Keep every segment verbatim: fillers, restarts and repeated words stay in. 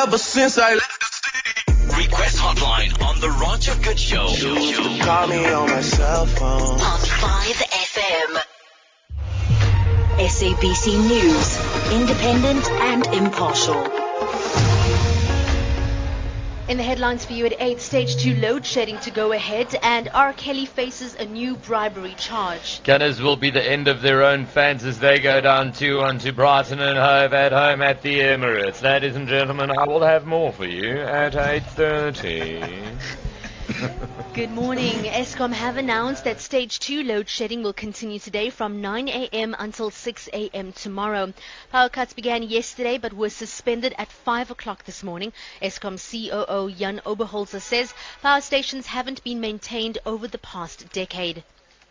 ever since I left the city. Request hotline on the Roger Good Show. You used to call me on my cell phone. On five F M. S A B C News, independent and impartial. In the headlines for you at eight, stage two load shedding to go ahead, and R. Kelly faces a new bribery charge. Gunners will be the end of their own fans as they go down two one to Brighton and Hove at home at the Emirates. Ladies and gentlemen, I will have more for you at eight thirty. Good morning. Eskom have announced that stage two load shedding will continue today from nine a.m. until six a.m. tomorrow. Power cuts began yesterday but were suspended at five o'clock this morning. Eskom C O O Jan Oberholzer says power stations haven't been maintained over the past decade.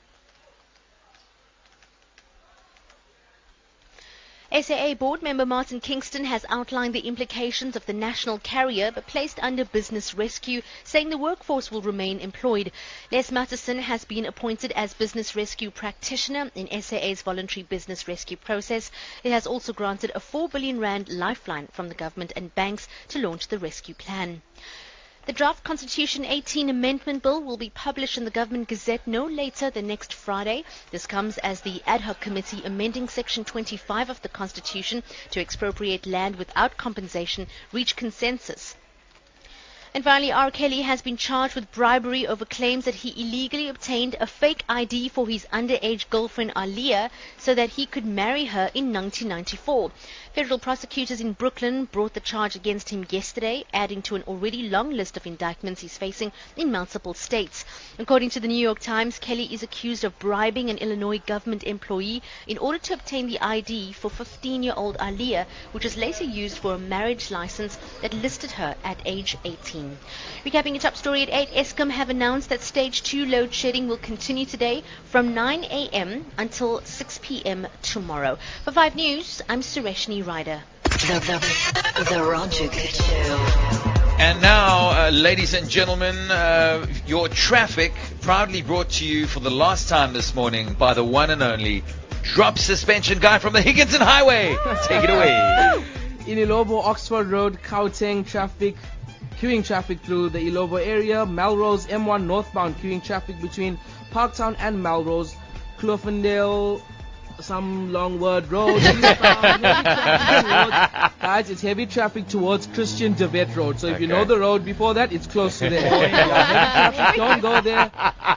S A A board member Martin Kingston has outlined the implications of the national carrier but placed under business rescue, saying the workforce will remain employed. Les Matheson has been appointed as business rescue practitioner in S A A's voluntary business rescue process. It has also granted a four billion rand lifeline from the government and banks to launch the rescue plan. The draft Constitution eighteen Amendment Bill will be published in the Government Gazette no later than next Friday. This comes as the ad hoc committee amending Section twenty-five of the Constitution to expropriate land without compensation reach consensus. And finally, R. Kelly has been charged with bribery over claims that he illegally obtained a fake I D for his underage girlfriend Aaliyah so that he could marry her in nineteen ninety-four. Federal prosecutors in Brooklyn brought the charge against him yesterday, adding to an already long list of indictments he's facing in multiple states. According to the New York Times, Kelly is accused of bribing an Illinois government employee in order to obtain the I D for fifteen-year-old Aaliyah, which was later used for a marriage license that listed her at age eighteen. Recapping your top story at eight, Eskom have announced that stage two load shedding will continue today from nine a.m. until six p.m. tomorrow. For five News, I'm Sureshni Ryder. The, the, the Roger Good Show. And now, uh, ladies and gentlemen, uh, your traffic proudly brought to you for the last time this morning by the one and only drop suspension guy from the Higginson Highway. Take it away. In Ilobo, Oxford Road, Gauteng traffic. Queuing traffic through the Ilobo area, Melrose, M one northbound, queuing traffic between Parktown and Melrose, Cloofendale, some long word road, eastbound, heavy traffic towards, guys, it's heavy traffic towards Christian De Wet Road, so if Okay. you know the road before that, it's close to there. Yeah, heavy traffic, don't go there.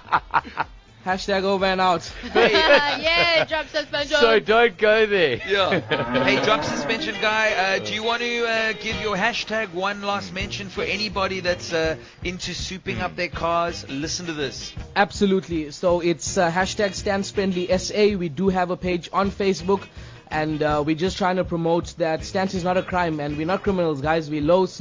Hashtag over and out. Yeah, drop suspension. So don't go there. Yeah. Hey, drop suspension guy, uh, do you want to uh, give your hashtag one last mention for anybody that's uh, into souping up their cars? Listen to this. Absolutely. So it's uh, hashtag Stance Friendly S A. We do have a page on Facebook, and uh, we're just trying to promote that stance is not a crime, and we're not criminals, guys. We're low,